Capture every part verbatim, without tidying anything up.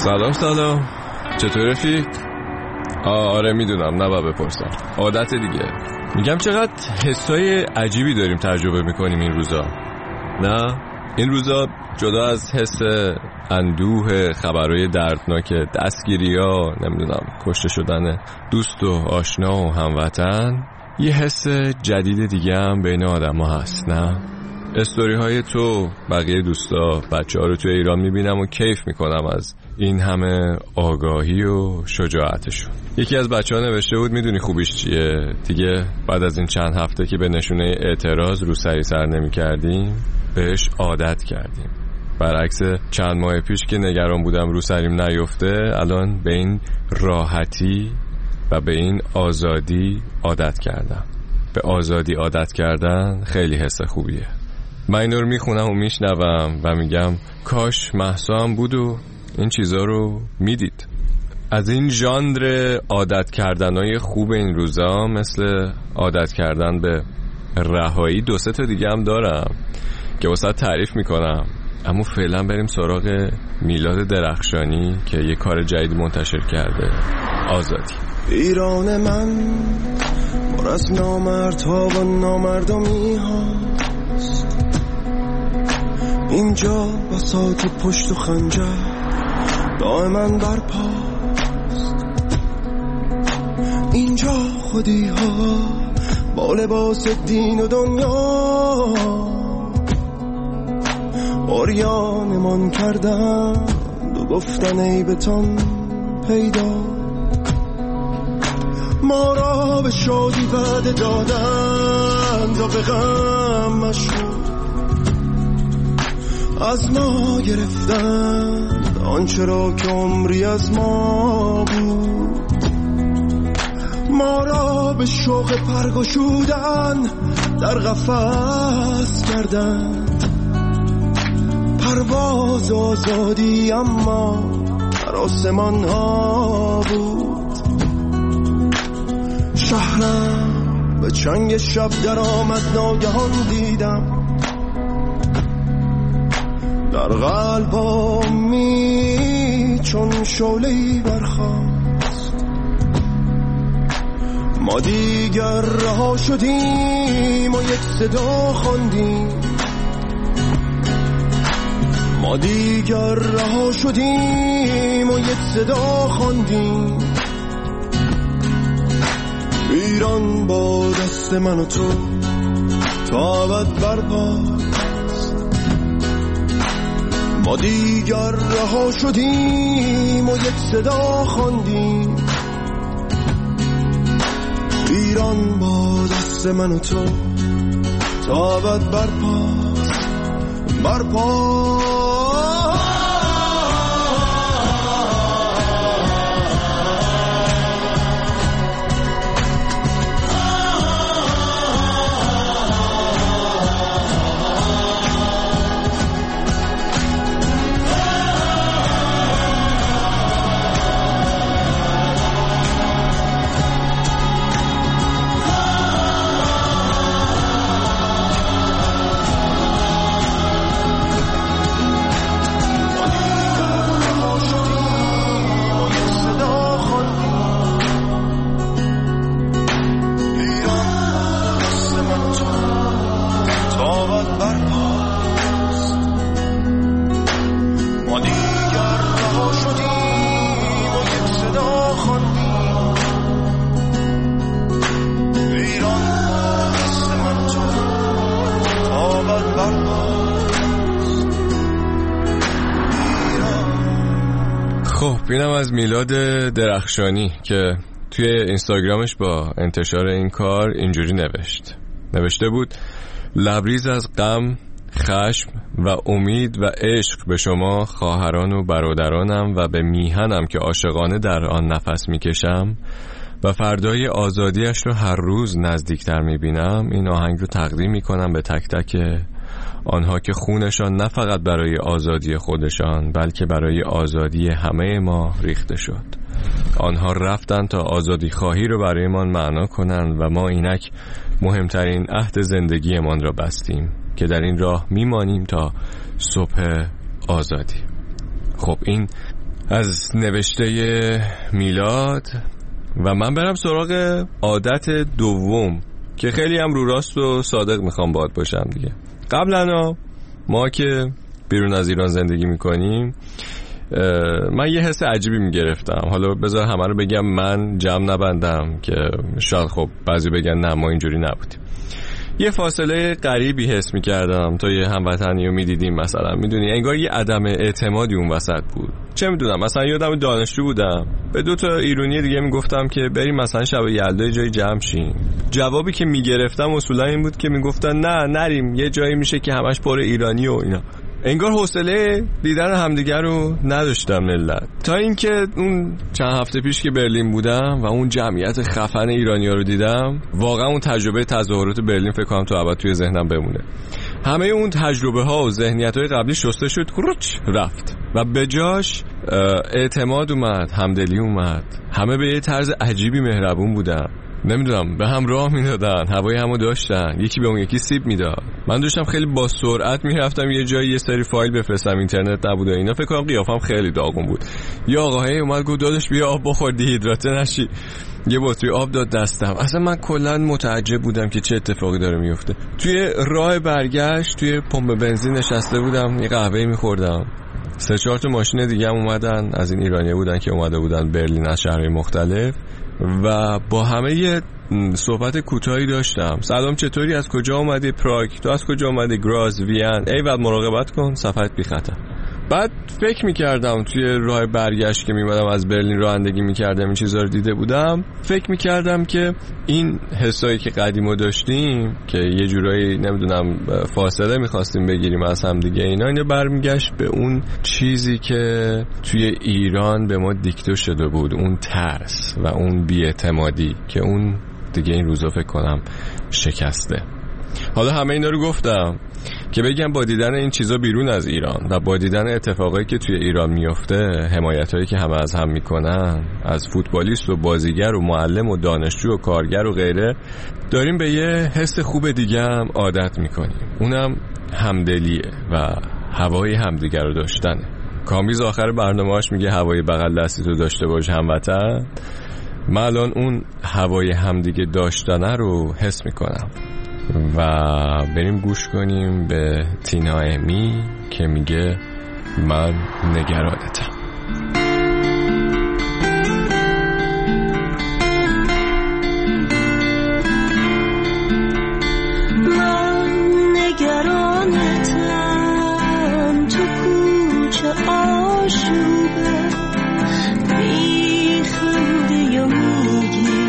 سلام سلام، چطور رفیق؟ آره میدونم، نباید بپرسم، عادت دیگه. میگم چقدر حسای عجیبی داریم تجربه میکنیم این روزا. نه این روزا جدا از حس اندوه، خبرهای دردناک، دستگیری‌ها، نمیدونم کشته شدن دوست و آشنا و هموطن، یه حس جدید دیگه هم بین آدم ها هست. نه استوری های تو، بقیه دوستا، بچه ها رو تو ایران میبینم و کیف میکنم از این همه آگاهی و شجاعتشون. یکی از بچه ها نوشته بود میدونی خوبیش چیه؟ دیگه بعد از این چند هفته که به نشونه اعتراض رو سری سر نمی کردیم بهش عادت کردیم. برعکس چند ماه پیش که نگران بودم رو سریم نیفته، الان به این راحتی و به این آزادی عادت کردم. به آزادی عادت کردن خیلی حس خوبیه. من این رو میخونم و میشنوم و میگم کاش مهسا هم بود و این چیزا رو میدید. از این ژانر عادت کردنهای خوب این روزا مثل عادت کردن به رهایی دو سه تا دیگه هم دارم که واسه تعریف میکنم، اما فعلا بریم سراغ میلاد درخشانی که یه کار جدید منتشر کرده، آزادی. ایران من پر از نامردها و نامردمی هاست، اینجا بساط پشت و خنجر دائما برپاست، اینجا خودی ها با لباس دین و دنیا اوریانمان کردن و گفتن ای بتان پیدا، ما را به شادی وعده دادند و به غم مشهور از ما گرفتند آنچه را که عمری از ما بود، ما را به شوق پرگشودن در قفس کردند، پرواز آزادی اما در آسمان ها بود، شهرم به چنگ شب در آمد ناگهان دیدم، در قلبامی چون شعله‌ای برخاست، ما دیگر رها شدیم و یک صدا خواندیم، ما دیگر رها شدیم و یک صدا خواندیم، ایران با دست من و تو تا ابد برپاست، ما دیگر رها شدیم و یک صدا خواندیم، ایران با دست من و تو تا ابد برپاست، برپاست. خب اینم از میلاد درخشانی که توی اینستاگرامش با انتشار این کار اینجوری نوشت نوشته بود: لبریز از غم، خشم و امید و عشق به شما خواهران و برادرانم و به میهنم که عاشقانه در آن نفس میکشم و فردای آزادیش رو هر روز نزدیکتر میبینم. این آهنگ رو تقدیم میکنم به تک تک آنها که خونشان نه فقط برای آزادی خودشان بلکه برای آزادی همه ما ریخته شد. آنها رفتن تا آزادی خواهی رو برای ما معنا کنند و ما اینک مهمترین عهد زندگیمان را بستیم که در این راه میمانیم تا صبح آزادی. خب این از نوشته میلاد و من برم سراغ عادت دوم که خیلی هم رو راست و صادق میخوام باهات باشم دیگه. قبلا ما که بیرون از ایران زندگی میکنیم من یه حس عجیبی میگرفتم. حالا بذار همه رو بگم من جمع نبندم که شاید خب بعضی بگن نه ما اینجوری نبودیم. یه فاصله غریبی حس میکردم تا یه هموطنی رو میدیدیم، مثلا میدونی انگار یه عدم اعتمادی اون وسط بود. چه میدونم، مثلا یادم دانشجو بودم به دو تا ایرانی دیگه میگفتم که بریم مثلا شب یلدا جای جمع شیم. جوابی که میگرفتم اصولا این بود که میگفتن نه نریم، یه جایی میشه که همش پر ایرانی و اینا. انگار حوصله دیدن همدیگر رو نداشتم ملت. تا اینکه اون چند هفته پیش که برلین بودم و اون جمعیت خفن ایرانی‌ها رو دیدم، واقعا اون تجربه تظاهرات برلین فکر کنم تا ابد توی ذهنم بمونه. همه اون تجربه ها و ذهنیت‌های قبلی شسته شد، خروچ رفت و به جاش اعتماد اومد، همدلی اومد. همه به یه طرز عجیبی مهربون بودن. نمیدونم به هم راه میدادن، هوای همو داشتن، یکی به اون یکی سیب میداد. من داشتم خیلی با سرعت میرفتم یه جایی یه سری فایل بفرستم، اینترنت نبود و اینا. فکر کنم قیافم خیلی داغون بود. یه آقاهی اومد گفت داداش بیا آب بخور دیهیدراته نشی. یه بطری آب داد دستم. اصلا من کلا متعجب بودم که چه اتفاقی داره میفته. توی راه برگشت توی پمپ بنزین نشسته بودم، یه قهوه میخوردم. سه چهار تا ماشین دیگه هم اومدن، از این ایرانی بودن که اومده بودن برلین از شهرهای مختلف و با همه یه صحبت کوتاهی داشتم. سلام چطوری، از کجا اومدی؟ پراگ. تو از کجا اومدی؟ گراز، وین. ایول مراقبت کن سفرت بی خطر. بعد فکر میکردم توی راه برگشت که میمدم از برلین رانندگی میکردم این چیزا رو دیده بودم، فکر میکردم که این حسایی که قدیما داشتیم که یه جورایی نمیدونم فاصله میخواستیم بگیریم از هم دیگه، اینا اینو برمیگشت به اون چیزی که توی ایران به ما دیکته شده بود، اون ترس و اون بی‌اعتمادی که اون دیگه این روزا فکر کنم شکسته. حالا همه اینا رو گفتم که بگم با دیدن این چیزا بیرون از ایران و با دیدن اتفاقایی که توی ایران میفته، حمایتایی که همه از هم میکنن، از فوتبالیست و بازیگر و معلم و دانشجو و کارگر و غیره، داریم به یه حس خوب دیگه هم عادت میکنیم. اونم همدلیه و هوای همدیگر رو داشتنه. کامیز آخر برنامه‌اش میگه هوای بغل دستی تو داشته باش هموطن. من الان اون هوای همدیگه داشتنه رو حس میکنم و بریم گوش کنیم به تینا امی که میگه من نگرانتم. من نگرانتم، تو کوچه آشوبه میخندی و میگی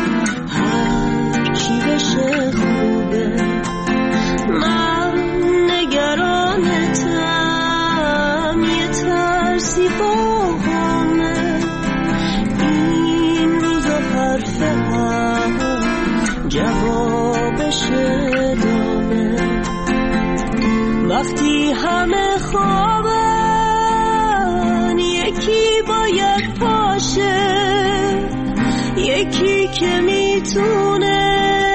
هر چی بشه خوبه. من نگرانتم، یه ترسی باهمه این روزا حرف هم جوابش داره. وقتی همه خوابن یکی باید پاشه، یکی که میتونه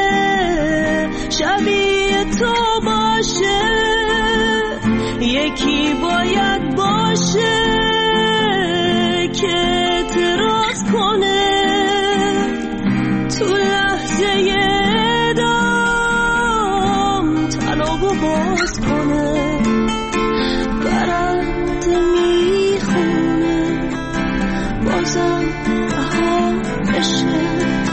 شبیه تو باشه، یکی باید باشه که اعتراض کنه تو لحظه دام طلاق و باز کنه. برنده میخونه بازم بها بشه،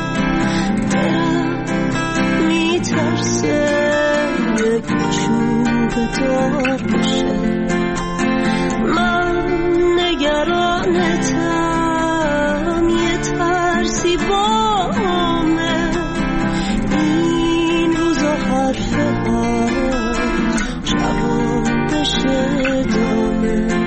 برم میترسه یک چوب دار بشه. من نگرانتم، یه ترسی بامه این روزا حرف ها جوابش داره.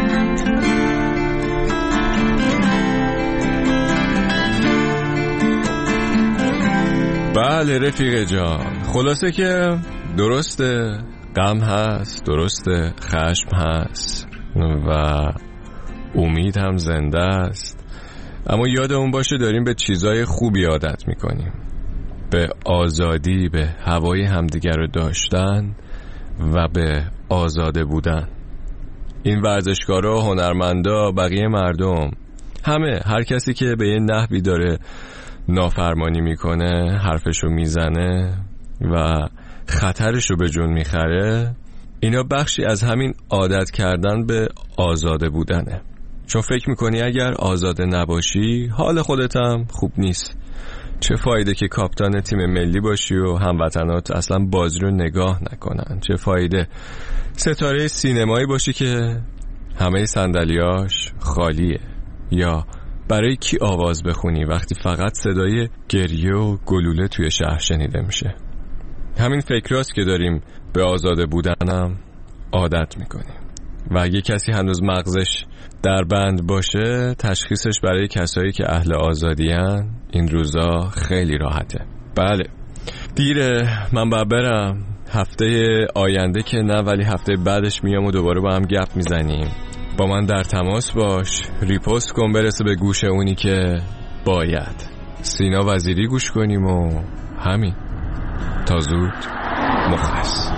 بله رفیق جان، خلاصه که درسته غم هست، درسته خشم هست و امید هم زنده است، اما یادمون باشه داریم به چیزای خوبی عادت میکنیم، به آزادی، به هوای همدیگر رو داشتن و به آزاده بودن. این ورزشکارا، هنرمندا، بقیه مردم، همه، هر کسی که به یه نحوی داره نافرمانی میکنه، حرفشو میزنه و خطرشو به جون میخره، اینا بخشی از همین عادت کردن به آزاده بودنه. چون فکر میکنی اگر آزاده نباشی حال خودتم خوب نیست. چه فایده که کاپیتان تیم ملی باشی و هموطنات اصلا بازی رو نگاه نکنن؟ چه فایده ستاره سینمایی باشی که همه صندلیاش خالیه؟ یا برای کی آواز بخونی وقتی فقط صدای گریه و گلوله توی شهر شنیده میشه؟ همین فکراست که داریم به آزاده بودنم عادت میکنیم و اگه کسی هنوز مغزش در بند باشه، تشخیصش برای کسایی که اهل آزادیان این روزا خیلی راحته. بله دیره، من باید برم. هفته آینده که نه، ولی هفته بعدش میام و دوباره با هم گپ میزنیم. با من در تماس باش، ریپوست کن برسه به گوش اونی که باید. سینا وزیری گوش کنیم و همین. تا زود، مخلص.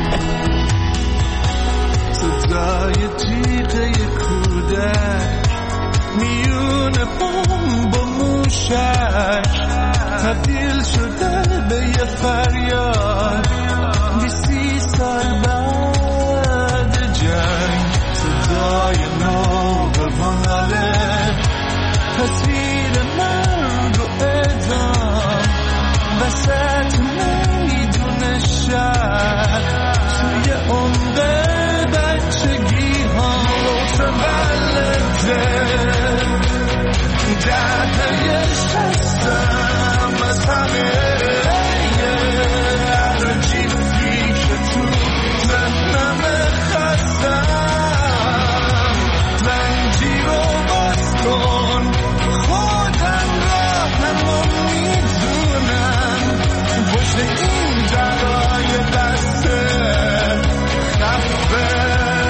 صدای جیغه کودک میون بوم با موشک تبدیل شده به یه فریاد بیسی سال بعد جنگ. صدای ناقوانه تصویر مرگ و اعدام وسط میدون شهر توی عمق بچگی ها متولده دهه شستم از همه عجیبی که تو ذهنم خستم. رنجی رو باز کن خودم راهم رو میدونم پشت این جرای دسته خفه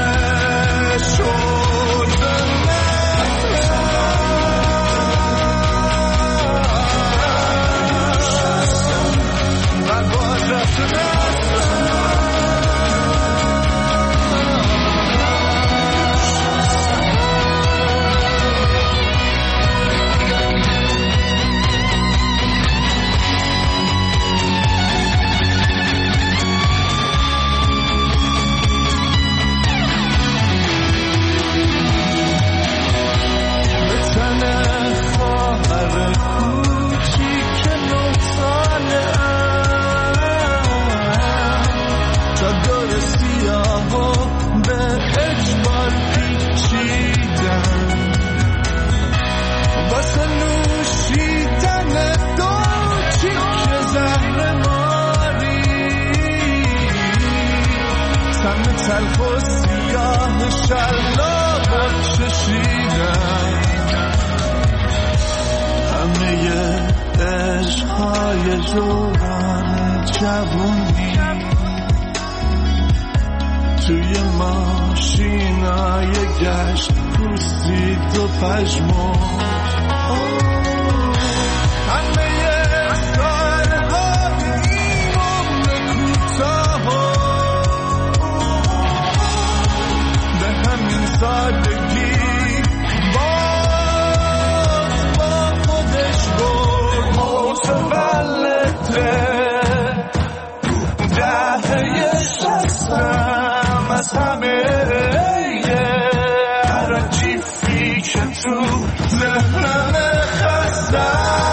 تلخ و سیاه شلاق چشیدم. همه عشقهای دوران جوونی توی ماشینای گشت پوستید و پژمرد. همه سادگی باز با خودش برد. متولده دهه شستم از همه عجیبی که تو ذهنم خستم.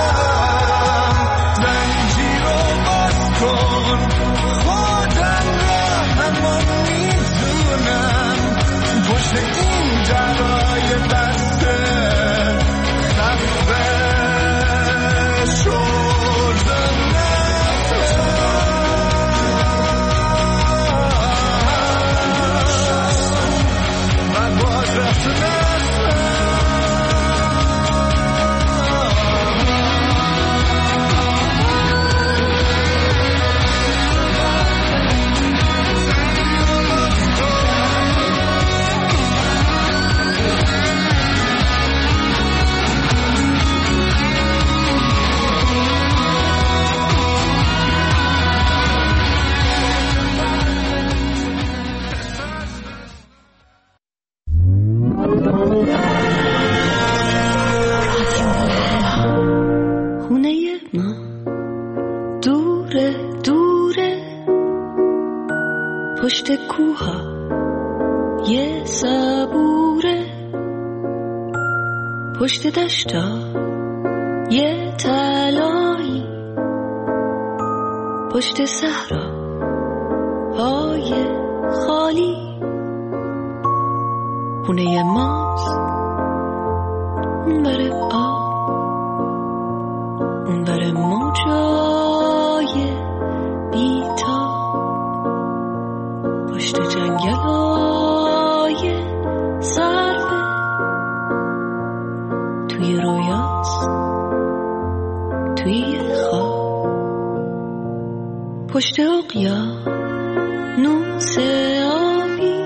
رنجی رو باز کن خودم راهم رو میدونم پشت این جرای دسته خفه شدن. من باز رفتنم کوه‌های صبوره، پشت دشتا یه طلایی، پشت صحرا های خالی، خونه ماست اون بره آب، اون بره موجای بیتا، پشت جنگل های سربه، توی رویاست توی خواب، پشت اقیانوس آبی،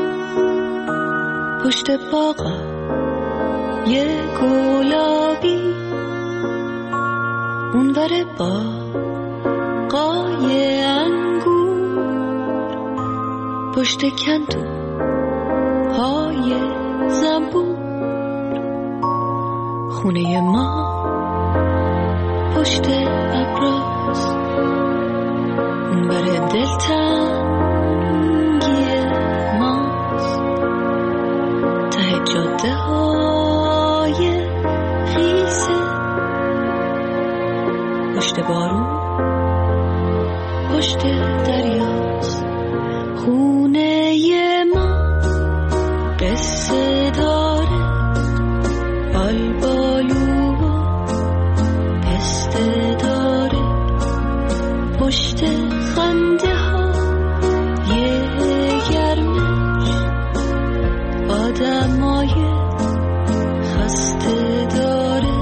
پشت باغا یه گلابی، اون بره باغای انگور، پشت کندو های زنبور، خونه ما پشت ابراز، اون بره دلتنگی ماست، ته جاده های خیسه، پشت بارون پشت دریاست، خونه ما قصه داره، بالبالو پسته داره، پشت خنده ها یه گرمش، آدمای خسته داره،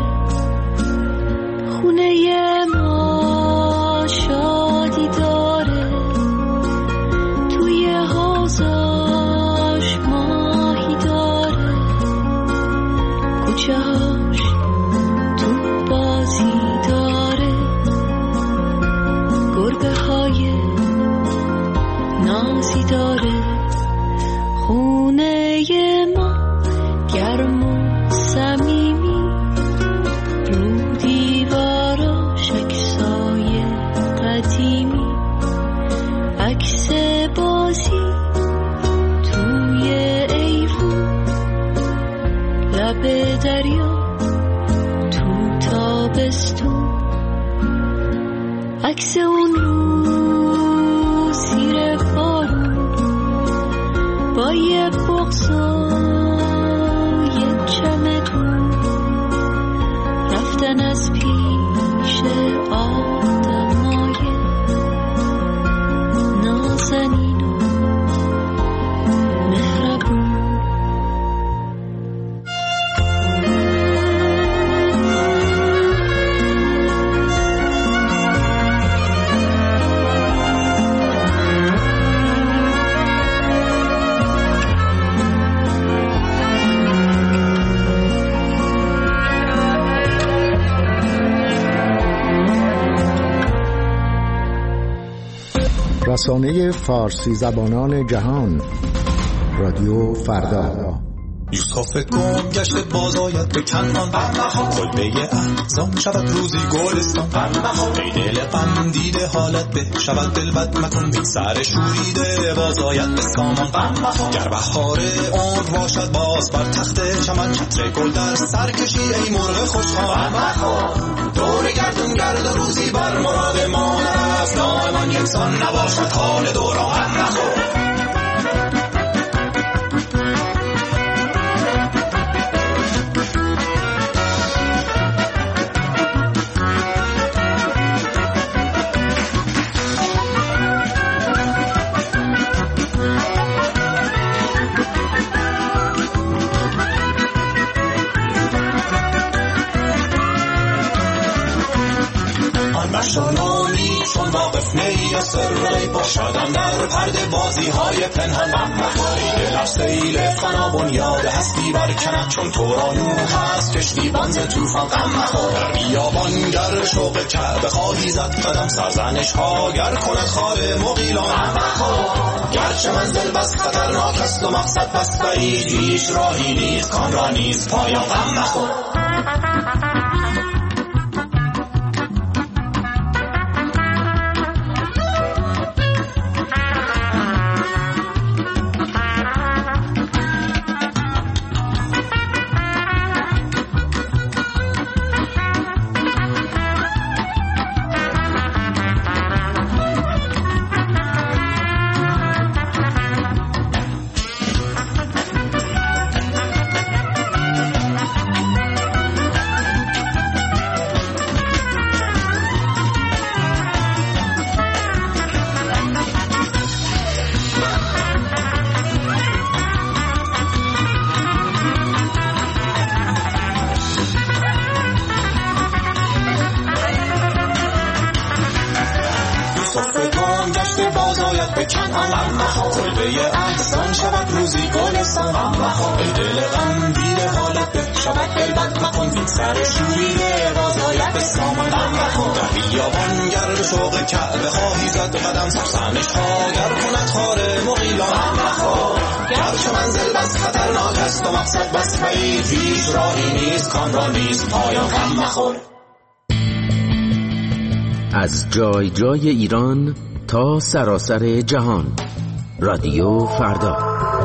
خونه ما شادی داره، توی حوضاش ماهی داره، کوچه هاش تو بازی داره، گربه های نازی داره، خونه ما گرم و صمیمی، رو دیواراش عکسای قدیمی، عکس بازی توی ایوون، لب دریا تو تابستون، عکس اون رو زیر بارون، با یه بغض و یه چمدون، رفتن از پیش آدمای نازنین و مهربون. رسانه فارسی زبانان جهان، رادیو فردا. یوسف گم گشته باز آید به کنعان، کلبه احزان شود روزی گلستان، ای دل غم دیده حالت به شود دل بد مکن، بی سر شوریده باز آید به سامان، گر بهار عمر باشد باز بر تخت چمن، چتر گل در سر کشی ای مرغ خوشخوان، دور گردون گرد و روزی بر مراد ما نرفت، دائما یکسان نباشد حال دوران، مشالانی چون واقف نی سرری باشدم در پرده بازی های پنهان، دل از سیل فنا بنیاد هستی برکند، چون تو را نوح هست کشتی بانز توفان، غم مخور در بیابان گر شوق کعبه خواهی زد قدم، سرزنش ها گر کند خار مغیلان، غم مخور گرچه منزل بس خطرناک است و مقصد بس بعید، هیچ راهی نیست کان را نیست پایان، غم مخور. باز آید به کنعان. کلبه احسان شود روزی گلستان. ای دل غم دیده حالت به شود دلبد مکن. بی سر شوریه باز آید به سامان. در بیابان گر به شوق کعبه خواهی زد قدم سرسنش ها گر کند خار مغیلان. گرچه منزل بس خطرناک است و مقصد بس بعید، هیچ راهی نیست کان را نیست پایان. غم مخور. از جای جای ایران تا سراسر جهان، رادیو فردا.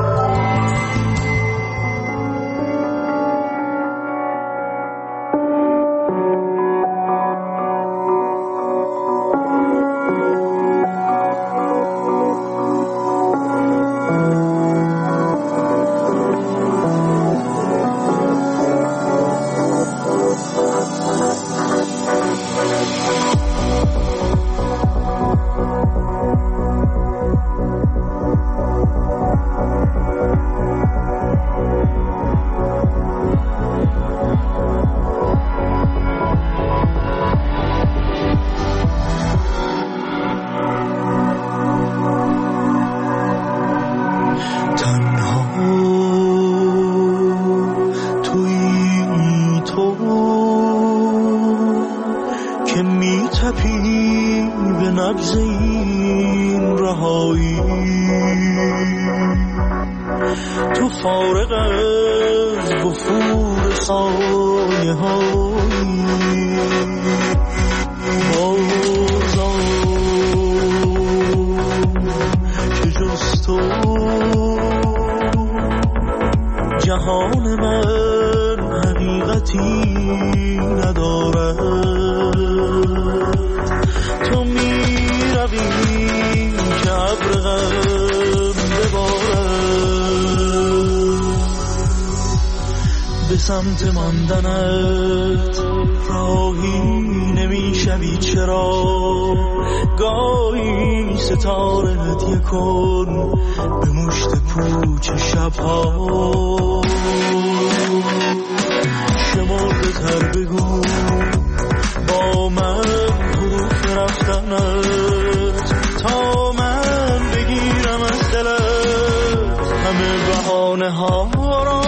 سمت ماندنت راهی نمیشوی چرا؟ گاهی ستاره هدیه کن به مشت پوچ شبها. شمرده تر بگو با من حروف رفتنت تا من بگیرم از دلت همه بهانه ها را.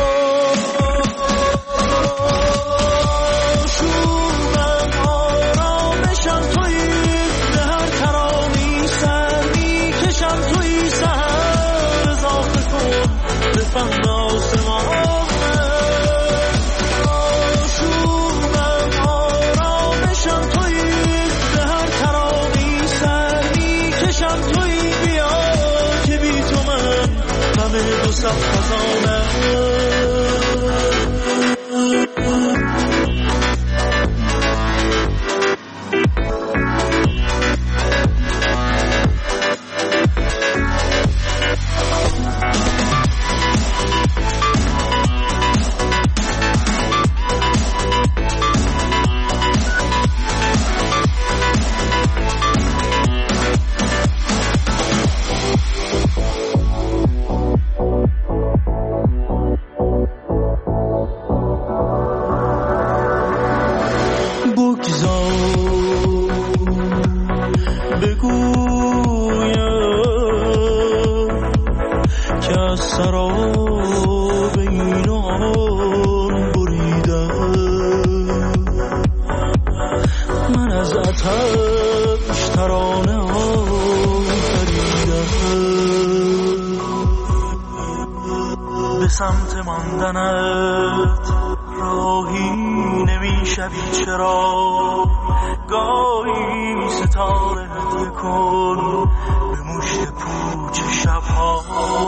سمت ماندنت راهی نمیشوی چرا؟ گاهی ستاره هدیه کن به مشت پوچ شبها.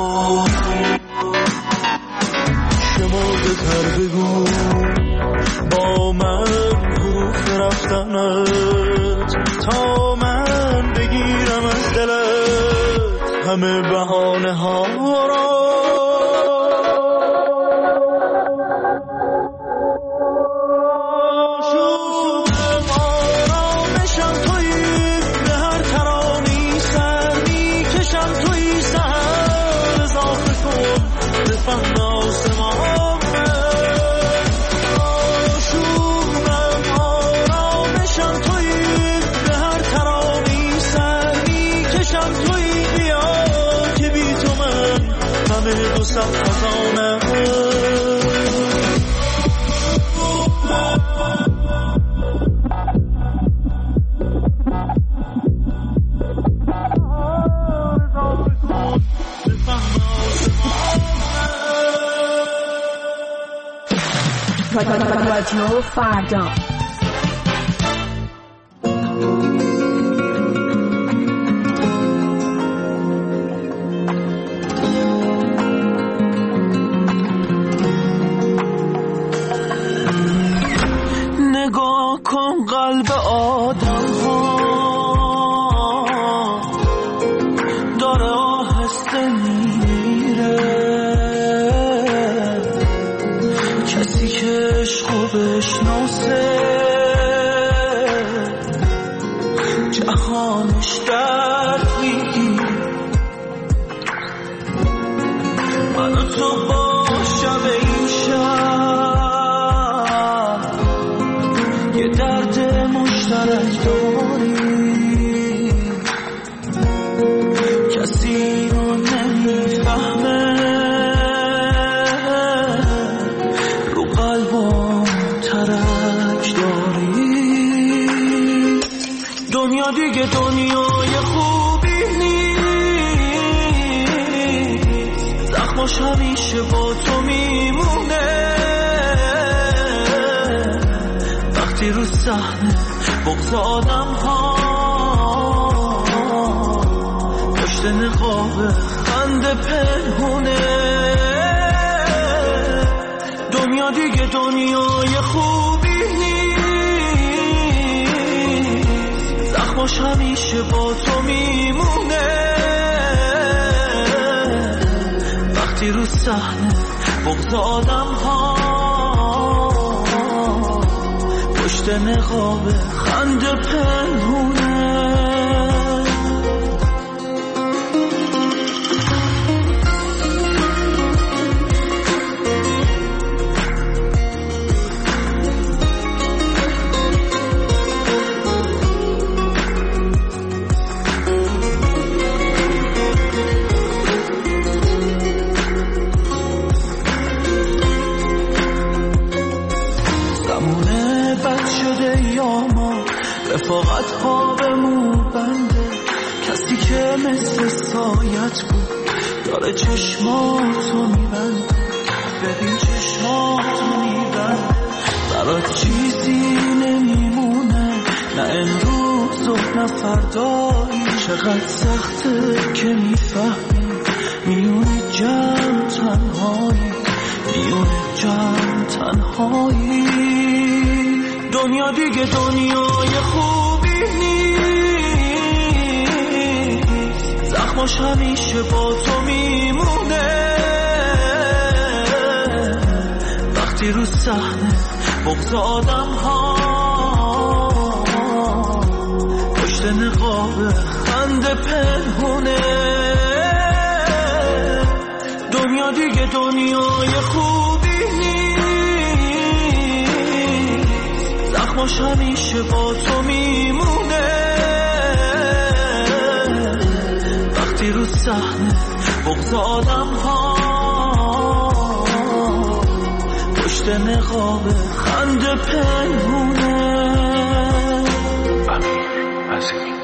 شمرده تر بگو با من حروف رفتنت تا من بگیرم از دلت همه بهانه ها را. رادیو فردا. نگاه کن قلب آدم ها داره آهسته میره، کسی که عشقو بشناسه جهانش درد میگیره. من و تو با شب این شب یه درد مشترک داریم، کسی رو نمیفهمه، رو قلبم ترک داریم. دنیا دیگه دنیای خوبی نیست، زخماش همیشه با تو میمونه. وقتی رو صحنه بغض آدم ها پشت نقاب خنده پنهونه. دنیا دیگه دنیای خوبی نیست، زخماش همیشه با تو میمونه. وقتی رو صحنه بغض آدم ها پشت نقاب خنده پنهونه. رفاقت ها به مو بنده، کسی که مثل سایت بود داره چشماتو میبنده. ببین چشماتو میبنده، برات چیزی نمیمونه، نه امروز و نه فردایی. چقدر سخته که میفهمی میونه جمع تنهایی، میونه جمع تنهایی. دنیا دیگه دنیای خوبی نیست، زخماش همیشه با تو میمونه. وقتی رو صحنه بغض آدم ها پشت نقاب خنده پنهونه. دنیا دیگه دنیای خوبی زخماش همیشه با تو میمونه. وقتی رو صحنه بغض آدم ها پشت نقاب خنده پنهونه. امیر عظیمی